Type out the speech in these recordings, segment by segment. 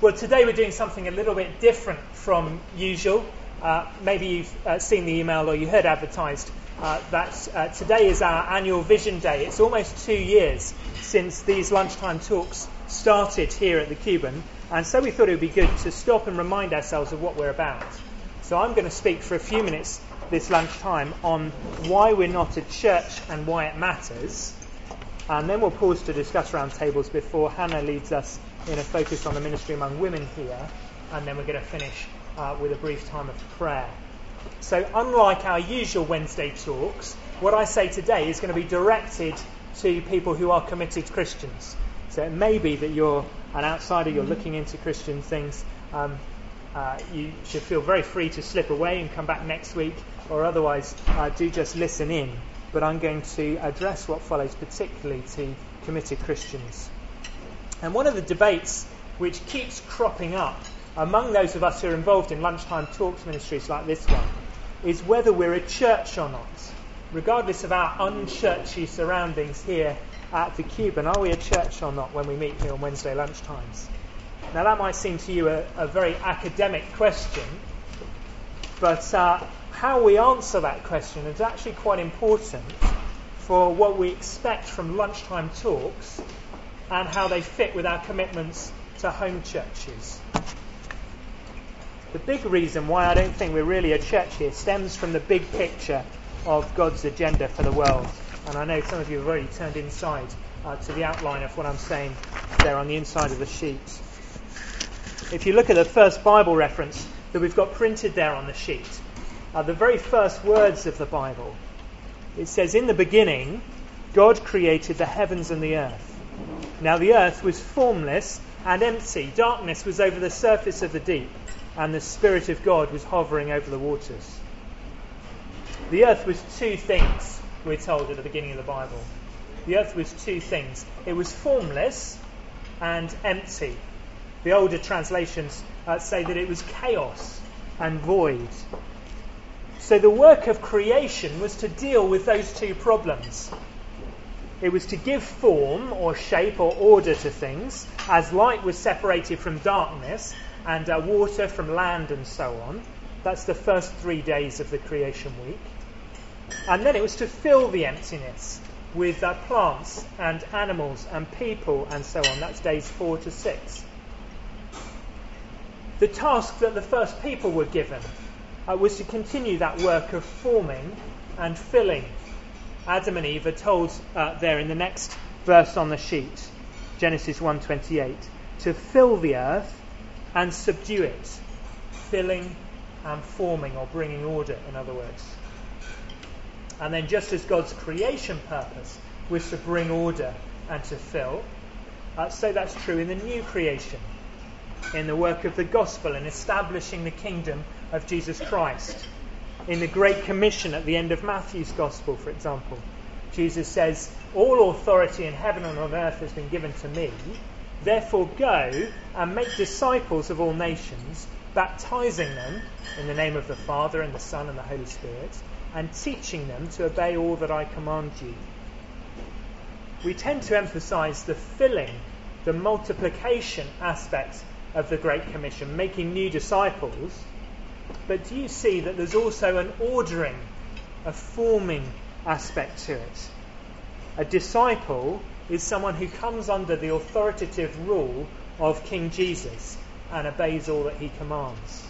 Well, today we're doing something a little bit different from usual. Maybe you've seen the email or you heard advertised that today is our annual Vision Day. It's almost 2 years since these lunchtime talks started here at the Cuban, and so we thought it would be good to stop and remind ourselves of what we're about. So I'm going to speak for a few minutes this lunchtime on why we're not a church and why it matters, and then we'll pause to discuss round tables before Hannah leads us in a focus on the ministry among women here, and then we're going to finish with a brief time of prayer. So unlike our usual Wednesday talks, what I say today is going to be directed to people who are committed Christians. So it may be that you're an outsider, you're looking into Christian things. You should feel very free to slip away and come back next week, or otherwise do just listen in. But I'm going to address what follows particularly to committed Christians. And one of the debates which keeps cropping up among those of us who are involved in lunchtime talks ministries like this one is whether we're a church or not. Regardless of our unchurchy surroundings here at the Cuban, are we a church or not when we meet here on Wednesday lunchtimes? Now that might seem to you a very academic question, but how we answer that question is actually quite important for what we expect from lunchtime talks and how they fit with our commitments to home churches. The big reason why I don't think we're really a church here stems from the big picture of God's agenda for the world. And I know some of you have already turned inside to the outline of what I'm saying there on the inside of the sheet. If you look at the first Bible reference that we've got printed there on the sheet, the very first words of the Bible, it says, "In the beginning, God created the heavens and the earth. Now the earth was formless and empty. Darkness was over the surface of the deep, and the Spirit of God was hovering over the waters." The earth was two things, we're told at the beginning of the Bible. The earth was two things. It was formless and empty. The older translations say that it was chaos and void. So the work of creation was to deal with those two problems. It was to give form or shape or order to things, as light was separated from darkness and water from land and so on. That's the first 3 days of the creation week. And then it was to fill the emptiness with plants and animals and people and so on. That's days 4 to 6. The task that the first people were given was to continue that work of forming and filling. Adam and Eve are told there in the next verse on the sheet, Genesis 1:28, to fill the earth and subdue it, filling and forming, or bringing order, in other words. And then just as God's creation purpose was to bring order and to fill, so that's true in the new creation, in the work of the gospel in establishing the kingdom of Jesus Christ. In the Great Commission at the end of Matthew's Gospel, for example, Jesus says, "All authority in heaven and on earth has been given to me. Therefore go and make disciples of all nations, baptizing them in the name of the Father and the Son and the Holy Spirit, and teaching them to obey all that I command you." We tend to emphasize the filling, the multiplication aspect of the Great Commission, making new disciples. But do you see that there's also an ordering, a forming aspect to it? A disciple is someone who comes under the authoritative rule of King Jesus and obeys all that he commands.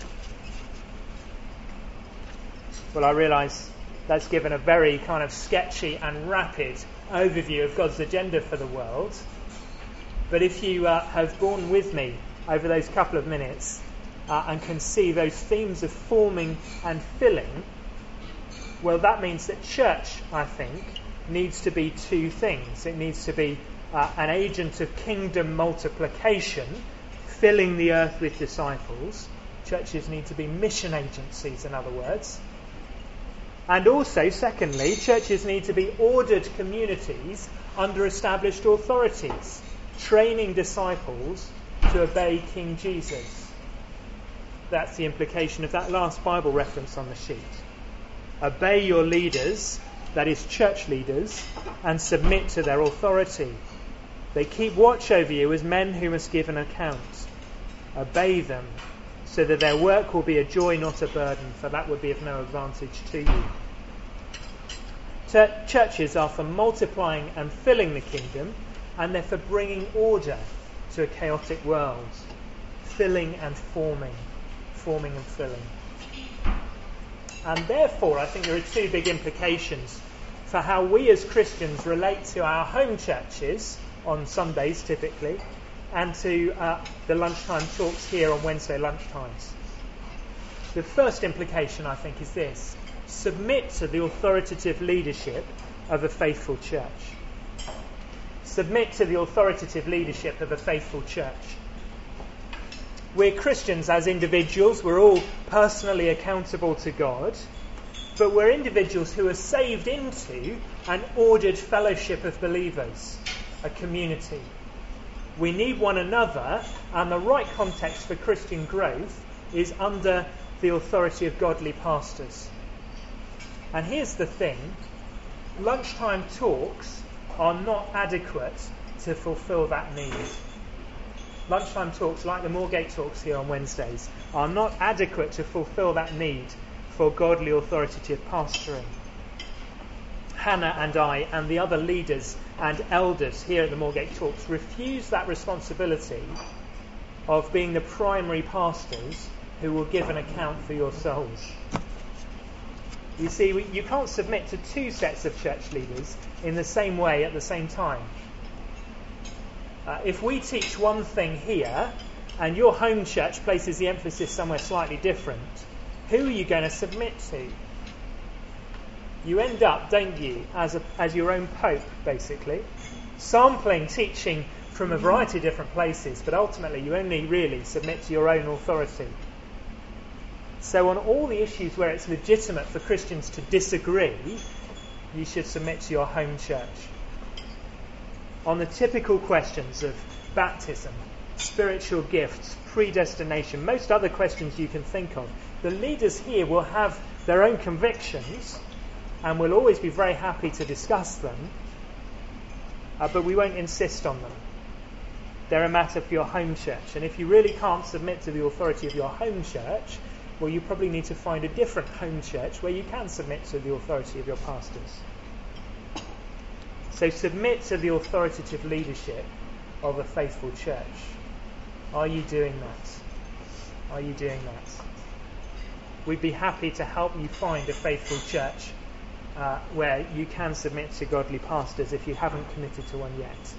Well, I realise that's given a very kind of sketchy and rapid overview of God's agenda for the world. But if you have borne with me over those couple of minutes and can see those themes of forming and filling, well, that means that church, I think, needs to be two things. It needs to be an agent of kingdom multiplication, filling the earth with disciples. Churches need to be mission agencies, in other words. And also, secondly, churches need to be ordered communities under established authorities, training disciples to obey King Jesus. That's the implication of that last Bible reference on the sheet. Obey your leaders, that is church leaders, and submit to their authority. They keep watch over you as men who must give an account. Obey them, so that their work will be a joy, not a burden, for that would be of no advantage to you. Churches are for multiplying and filling the kingdom, and they're for bringing order to a chaotic world. Filling and forming and filling. And therefore, I think there are two big implications for how we as Christians relate to our home churches on Sundays typically, and to the lunchtime talks here on Wednesday lunchtimes. The first implication, I think, is this: submit to the authoritative leadership of a faithful church. Submit to the authoritative leadership of a faithful church. We're Christians as individuals. We're all personally accountable to God, but we're individuals who are saved into an ordered fellowship of believers, a community. We need one another, and the right context for Christian growth is under the authority of godly pastors. And here's the thing: lunchtime talks are not adequate to fulfill that need. Lunchtime talks, like the Moorgate talks here on Wednesdays, are not adequate to fulfill that need for godly authoritative pastoring. Hannah and I and the other leaders and elders here at the Moorgate talks refuse that responsibility of being the primary pastors who will give an account for your souls. You see, you can't submit to two sets of church leaders in the same way at the same time. If we teach one thing here and your home church places the emphasis somewhere slightly different, who are you going to submit to? You end up, don't you, as your own pope, basically, sampling teaching from a variety of different places, but ultimately you only really submit to your own authority. So on all the issues where it's legitimate for Christians to disagree, you should submit to your home church. On the typical questions of baptism, spiritual gifts, predestination, most other questions you can think of, the leaders here will have their own convictions and will always be very happy to discuss them, but we won't insist on them. They're a matter for your home church, and if you really can't submit to the authority of your home church, well, you probably need to find a different home church where you can submit to the authority of your pastors. So submit to the authoritative leadership of a faithful church. Are you doing that? Are you doing that? We'd be happy to help you find a faithful church where you can submit to godly pastors if you haven't committed to one yet.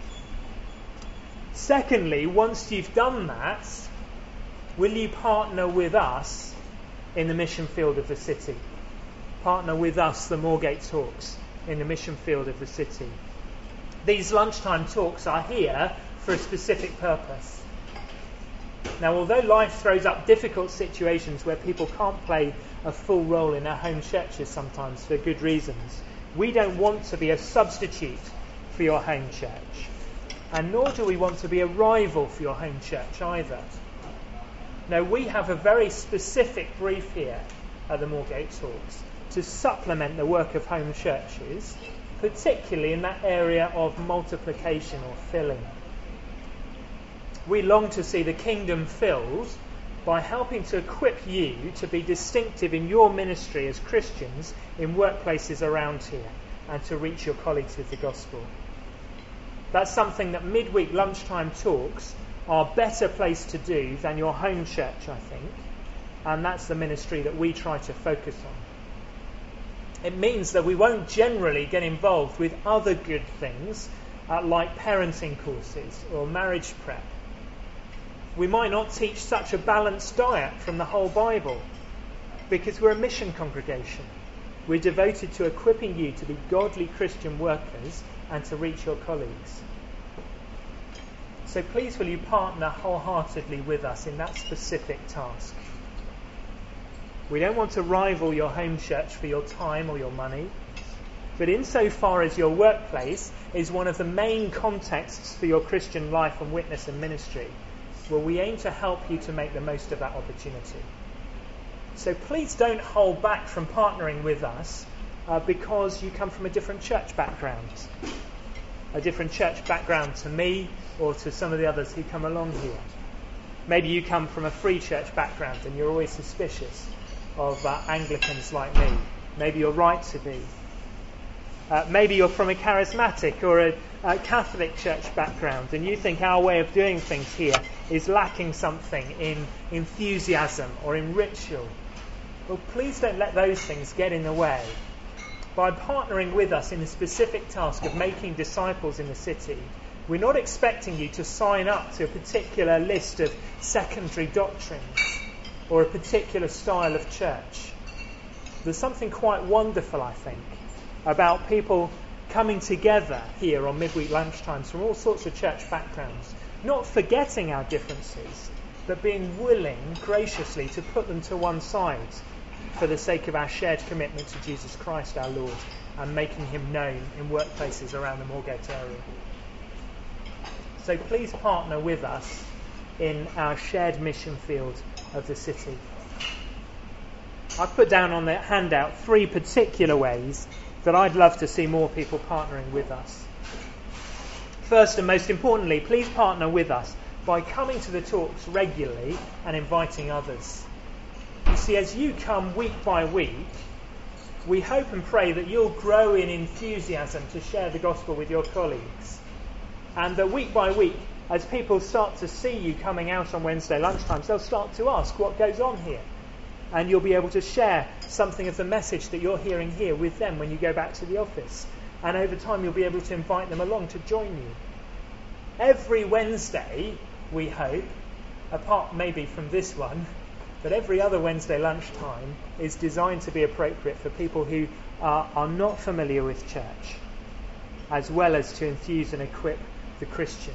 Secondly, once you've done that, will you partner with us in the mission field of the city? Partner with us, the Moorgate Talks, in the mission field of the city. These lunchtime talks are here for a specific purpose. Now, although life throws up difficult situations where people can't play a full role in their home churches sometimes for good reasons, we don't want to be a substitute for your home church. And nor do we want to be a rival for your home church either. No, we have a very specific brief here at the Moorgate Talks to supplement the work of home churches, particularly in that area of multiplication or filling. We long to see the kingdom filled by helping to equip you to be distinctive in your ministry as Christians in workplaces around here and to reach your colleagues with the gospel. That's something that midweek lunchtime talks are better placed to do than your home church, I think, and that's the ministry that we try to focus on. It means that we won't generally get involved with other good things like parenting courses or marriage prep. We might not teach such a balanced diet from the whole Bible because we're a mission congregation. We're devoted to equipping you to be godly Christian workers and to reach your colleagues. So please will you partner wholeheartedly with us in that specific task. We don't want to rival your home church for your time or your money, but insofar as your workplace is one of the main contexts for your Christian life and witness and ministry, well, we aim to help you to make the most of that opportunity. So please don't hold back from partnering with us because you come from a different church background. A different church background to me or to some of the others who come along here. Maybe you come from a free church background and you're always suspicious of Anglicans like me. Maybe you're right to be. Maybe you're from a charismatic or a Catholic church background and you think our way of doing things here is lacking something in enthusiasm or in ritual. Well, please don't let those things get in the way. By partnering with us in the specific task of making disciples in the city, we're not expecting you to sign up to a particular list of secondary doctrines or a particular style of church. There's something quite wonderful, I think, about people coming together here on midweek lunchtimes from all sorts of church backgrounds, not forgetting our differences, but being willing graciously to put them to one side for the sake of our shared commitment to Jesus Christ our Lord and making him known in workplaces around the Moorgate area. So please partner with us in our shared mission field of the city. I've put down on the handout 3 particular ways that I'd love to see more people partnering with us. First and most importantly, please partner with us by coming to the talks regularly and inviting others. You see, as you come week by week, we hope and pray that you'll grow in enthusiasm to share the gospel with your colleagues. And that week by week, as people start to see you coming out on Wednesday lunchtimes, they'll start to ask what goes on here. And you'll be able to share something of the message that you're hearing here with them when you go back to the office. And over time you'll be able to invite them along to join you. Every Wednesday, we hope, apart maybe from this one, that every other Wednesday lunchtime is designed to be appropriate for people who are not familiar with church, as well as to enthuse and equip the Christian.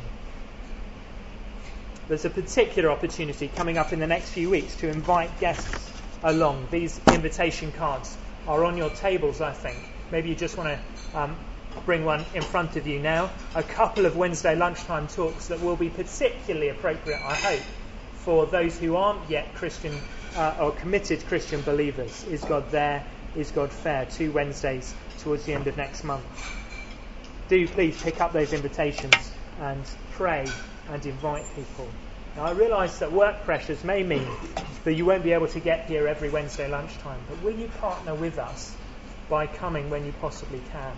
There's a particular opportunity coming up in the next few weeks to invite guests along. These invitation cards are on your tables, I think. Maybe you just want to bring one in front of you now. A couple of Wednesday lunchtime talks that will be particularly appropriate, I hope, for those who aren't yet Christian or committed Christian believers. Is God there? Is God fair? 2 Wednesdays towards the end of next month. Do please pick up those invitations and pray and invite people. Now, I realise that work pressures may mean that you won't be able to get here every Wednesday lunchtime, but will you partner with us by coming when you possibly can?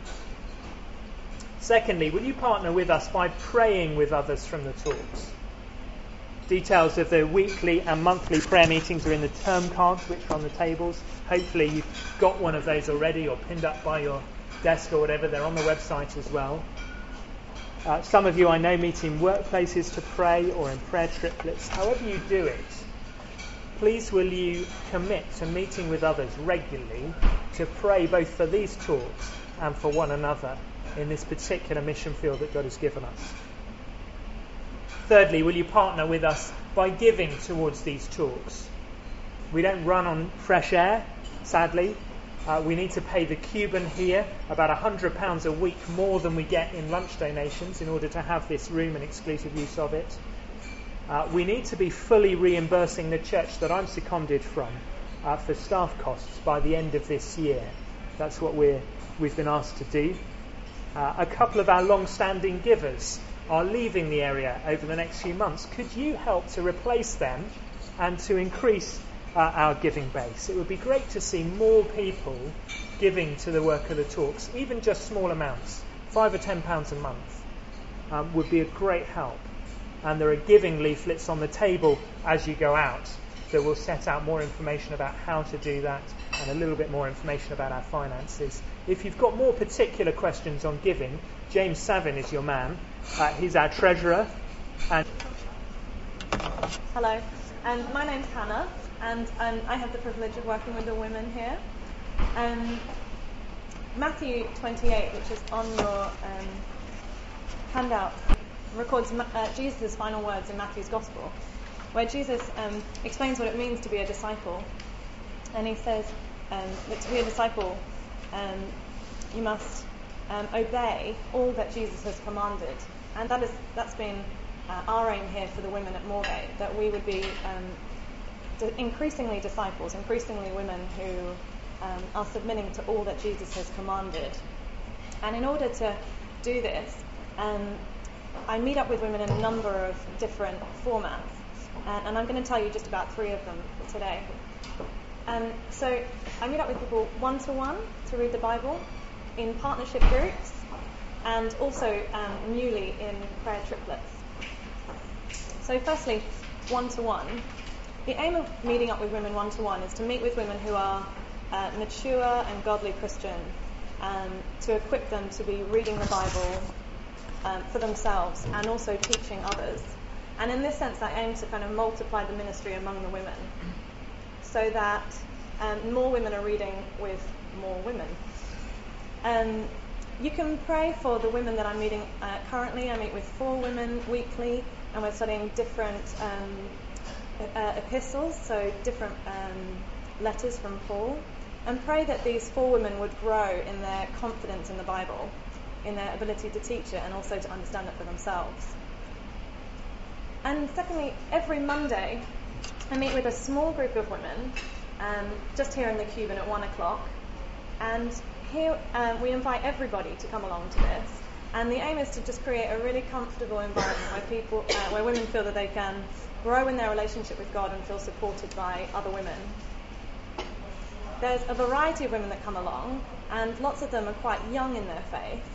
Secondly, will you partner with us by praying with others from the talks? Details of the weekly and monthly prayer meetings are in the term cards, which are on the tables. Hopefully you've got one of those already or pinned up by your desk or whatever. They're on the website as well. Some of you I know meet in workplaces to pray or in prayer triplets. However you do it, please will you commit to meeting with others regularly to pray both for these talks and for one another in this particular mission field that God has given us. Thirdly, will you partner with us by giving towards these talks? We don't run on fresh air, sadly. We need to pay the Cuban here about £100 a week more than we get in lunch donations in order to have this room and exclusive use of it. We need to be fully reimbursing the church that I'm seconded from for staff costs by the end of this year. That's what we've been asked to do. A couple of our long-standing givers are leaving the area over the next few months. Could you help to replace them and to increase our giving base? It would be great to see more people giving to the work of the talks, even just small amounts, £5 or £10 a month would be a great help. And there are giving leaflets on the table as you go out that will set out more information about how to do that and a little bit more information about our finances. If you've got more particular questions on giving, James Savin is your man. He's our treasurer. And hello, and my name's Hannah, and I have the privilege of working with the women here. Matthew 28, which is on your handout, records Jesus' final words in Matthew's Gospel, where Jesus explains what it means to be a disciple. And he says that to be a disciple, you must obey all that Jesus has commanded. And that's been our aim here for the women at Moorgate, that we would be increasingly disciples, increasingly women who are submitting to all that Jesus has commanded. And in order to do this, I meet up with women in a number of different formats. And I'm going to tell you just about 3 of them today. So I meet up with people one-to-one to read the Bible, in partnership groups, and also newly in prayer triplets. So firstly, one-to-one. The aim of meeting up with women one-to-one is to meet with women who are mature and godly Christian, to equip them to be reading the Bible for themselves and also teaching others. And in this sense, I aim to kind of multiply the ministry among the women so that more women are reading with more women. You can pray for the women that I'm meeting currently. I meet with 4 women weekly, and we're studying different epistles, so different letters from Paul, and pray that these 4 women would grow in their confidence in the Bible, in their ability to teach it and also to understand it for themselves. And secondly, every Monday I meet with a small group of women just here in the Cuban at 1 o'clock, and here we invite everybody to come along to this, and the aim is to just create a really comfortable environment where women feel that they can grow in their relationship with God and feel supported by other women. There's a variety of women that come along, and lots of them are quite young in their faith.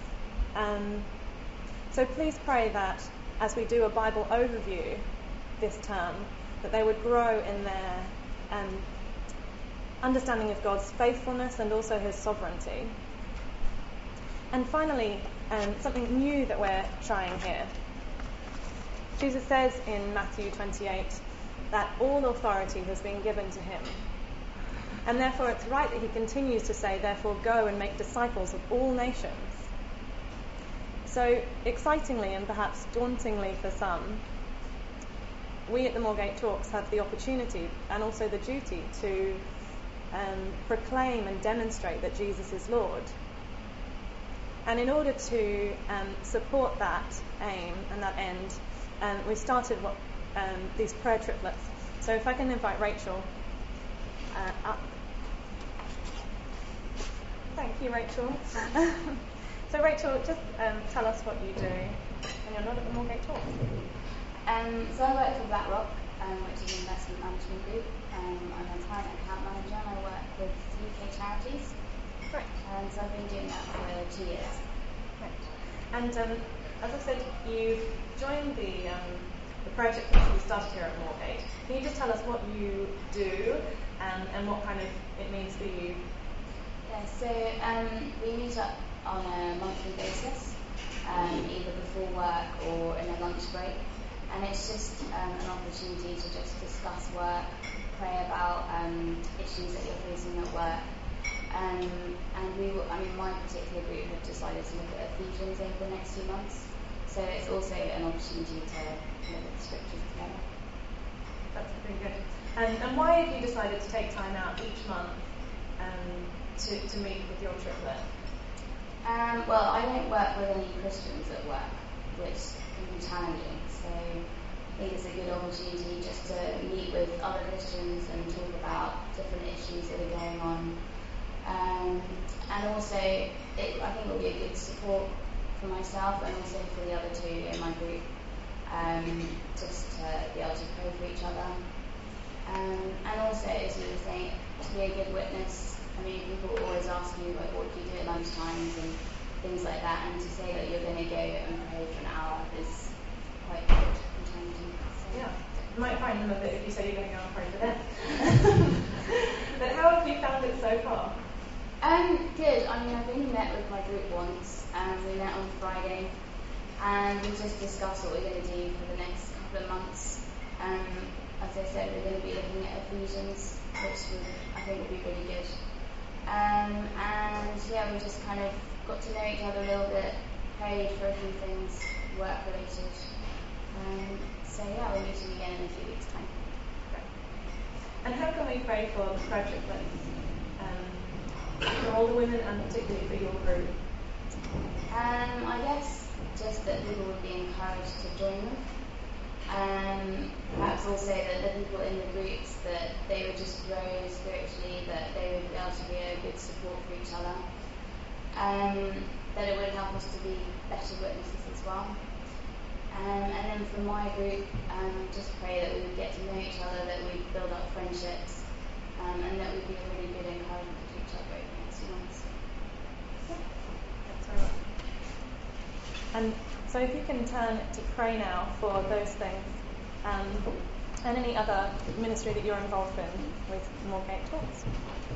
So please pray that as we do a Bible overview this term, that they would grow in their understanding of God's faithfulness and also his sovereignty. And finally, something new that we're trying here. Jesus says in Matthew 28 that all authority has been given to him. And therefore it's right that he continues to say, therefore go and make disciples of all nations. So excitingly and perhaps dauntingly for some, we at the Moorgate Talks have the opportunity and also the duty to proclaim and demonstrate that Jesus is Lord. And in order to support that aim and that end, we started these prayer triplets. So if I can invite Rachel up. Thank you, Rachel. So Rachel, just tell us what you do, and you're not at the Moorgate Talks. So I work for BlackRock, which is an investment management group. I'm a client account manager, and I work with UK charities. Great. So I've been doing that for 2 years. Great. And as I said, you've joined the prayer triplets we started here at Moorgate. Can you just tell us what you do and what kind of it means for you? Yeah, so we meet up on a monthly basis, either before work or in a lunch break, and it's just an opportunity to just discuss work, pray about issues that you're facing at work, and my particular group have decided to look at Ephesians over the next few months, so it's also an opportunity to look at the scriptures together. That's pretty good. And why have you decided to take time out each month to meet with your triplet? Well, I don't work with any Christians at work, which can be challenging. So I think it's a good opportunity just to meet with other Christians and talk about different issues that are going on. And also, I think it will be a good support for myself and also for the other 2 in my group, just to be able to pray for each other. And also, as you were saying, to be a good witness. I mean, people always ask you, like, what do you do at lunchtimes and things like that, and to say that you're going to go and pray for an hour is quite good and challenging. So. Yeah, you might find them a bit if you say you're going to go and pray for them. But how have you found it so far? Good. I mean, I've only met with my group once, and we met on Friday, and we just discussed what we're going to do for the next couple of months. As I said, we're going to be looking at Ephesians, which I think will be really good. And yeah, we just kind of got to know each other a little bit, prayed for a few things, work related. So yeah, we're meeting again in a few weeks' time. And how can we pray for the prayer triplets? For all the women and particularly for your group? I guess just that people would be encouraged to join them. Perhaps also that the people in the groups, that they would just grow spiritually, that they would be able to be a good support for each other, that it would help us to be better witnesses as well. And then for my group, just pray that we would get to know each other, that we'd build up friendships, and that we'd be a really good encouragement to each other over the next few months. Thanks very much. And so if you can turn to pray now for those things, and any other ministry that you're involved in with Moorgate Talks.